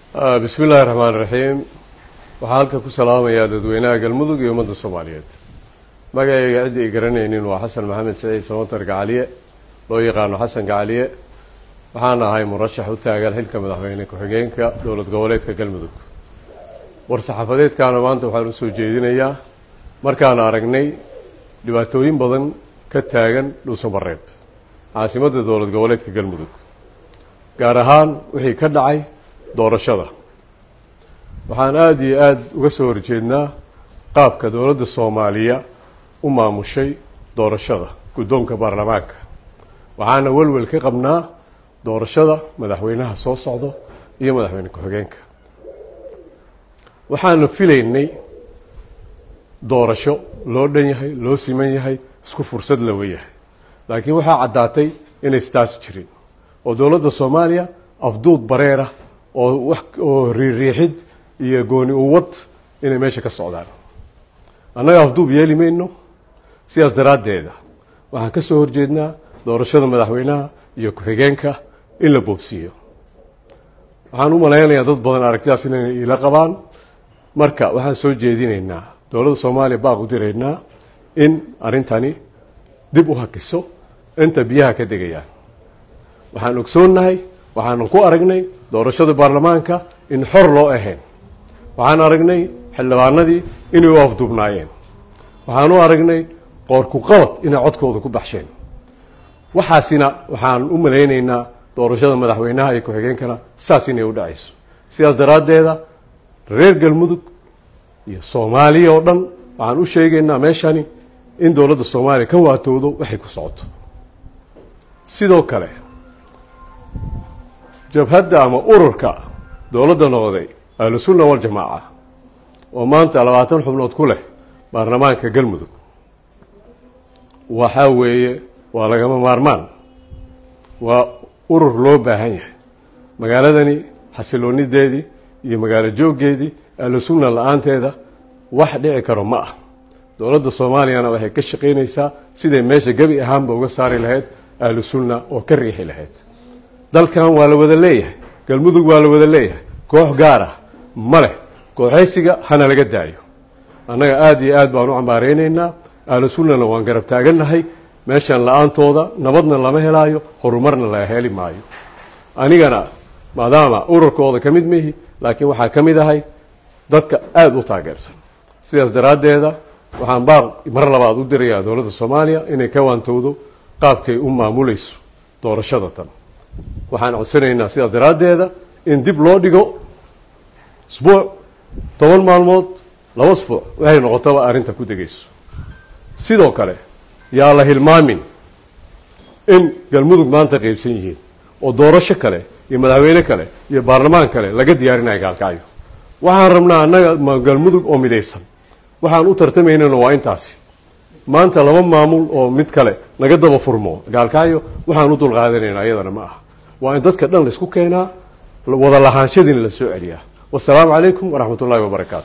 بسم الله الرحمن الرحيم وحالك كسلام يا ددوينا قلمدق يوم الصوماليات ما جاي قاعد يقرنين وحسن محمد سعيد سمطر قعالية لو يقانو حسن قعالية وحنا هاي مرشح وتاجل هلك مدحوينك وحجينك دولة قولتك قلمدق ورصحفديت كانوا ما أنتم حرسوا جيدين إياه مركان أرجني لباتوين بدن كتاجن لوسم الرب عاصمة دولة قولتك قلمدق قارهان وحي كدعي doorashada waxaan aad iyo aad uga soo horjeednaa qaabka dawladda Soomaaliya u maamushay doorashada guddoonka baarlamaanka waxaana walwal ka qabnaa doorashada madaxweynaha soo socdo iyo madaxweyne ku-xigeenka waxaan filaynay doorasho loo dhan yahay loo siman yahay isku fursad la weeyahay laakiin waxa cadaatay inay staas jirin oo dawladda Soomaaliya afduud bareera oo riixid iyo gooni u wad inay meesha ka socdaan annaga afduub yeelimayno siyaas daraadeeda waxaan ka soo horjeednaa doorashada madaxweynaha iyo ku-xigeenka in la boobsiyo waxaan u maleynayaa dad badan aragtidaas inay ila qabaan marka waxaan soo jeedinaynaa dawladda Soomaaliya baa u direynaa in arintani dib u hakiso inta biyaha ka degayaan waxaan ogsoonahay waxaan ku aragnay doorashada baarlamaanka in xor loo ahayn waxaan aragnay xildhibaanadii inay u afduubnaayeen waxaan u aragnay qoorku qabad inay codkooda ku baxsheen waxaasina waxaan u maleynaynaa doorashada madaxweynaha iyo ku-xigeenkana saas inay u dhacayso sidaas daraadeeda reer galmudug iyo Soomaaliya oo dhan waxaan u sheegaynaa meeshani in dawladda Soomaaliya ka waatoodo waxay ku socoto sidoo kale jabhadda ama ururka dawladda noqday ahlusunna wal jamaa oo maanta 20 xubnood ku leh baarlamaanka galmudug waxa weeye waa laga maarmaan waa urur loo baahan yahay magaaladani xasiloonideedii iyo magaalo jooggeedii ahlusunna la'aanteeda wax dhici karo ma ah dawladda Soomaaliyana waxay ka shaqeynaysaa sidii meesha gabi ahaanba uga saari lahayd ahlusunna oo ka riixi lahayd dalkan waa la wada leeyahay galmudug waa la wada leeyahay koox gaar ah ma leh kooxaysiga hana laga daayo annaga aad iyo aad baan u cambaareynaa ahlusunnana waan garab taaganahay meeshan la'aantooda nabadna lama helaayo horumarna la heli maayo anigana maadaama ururkooda ka mid mihi laakiin waxaa ka mid ahay dadka aad u taageersan sidaas daraadeeda waxaan baaq mar labaad u dirayaa dawladda Soomaaliya inay ka waantoodo qaabkay u maamulayso doorashada tan waxaan codsanaynaa sidaas daraadeeda in dib loo dhigo isbuuc 10 maalmood 2 isbuuc waxay noqotaba arinta ku degayso sidoo kale yaa la hilmaamin in galmudug maanta qaybsan yihiin oo doorasho kale iyo madaxweyne kale iyo baarlamaan kale laga diyaarinayo gaalkaayo waxaan rabnaa annaga galmudug oo midaysan waxaan u tartamaynaa waa intaasi maanta laba maamul oo mid kale laga daba furmo gaalkaayo waxaan u dul qaadanaynaa iyadana ma aha waa in dadka dhan la isku keenaa wada lahaanshadina la soo celiyaa wassalaamu calaykum waraxmatullaahi wabarakaatu